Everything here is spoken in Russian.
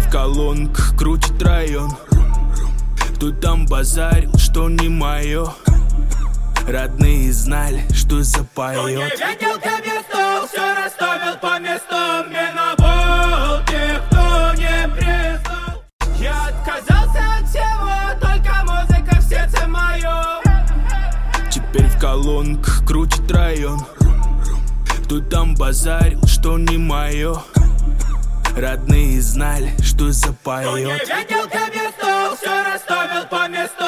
в колонках крутит район. Тут там базарил, что не мое. Родные знали, что запоет. Я видел, где стол, все расставил по местам. Не на пол тех, кто не признал. Я отказался от всего, только музыка в сердце моем. Теперь в колонках крутит район. Тут там базарил, что не мое. Родные знали, что запоет. Я видел, где стол, все расставил по местам.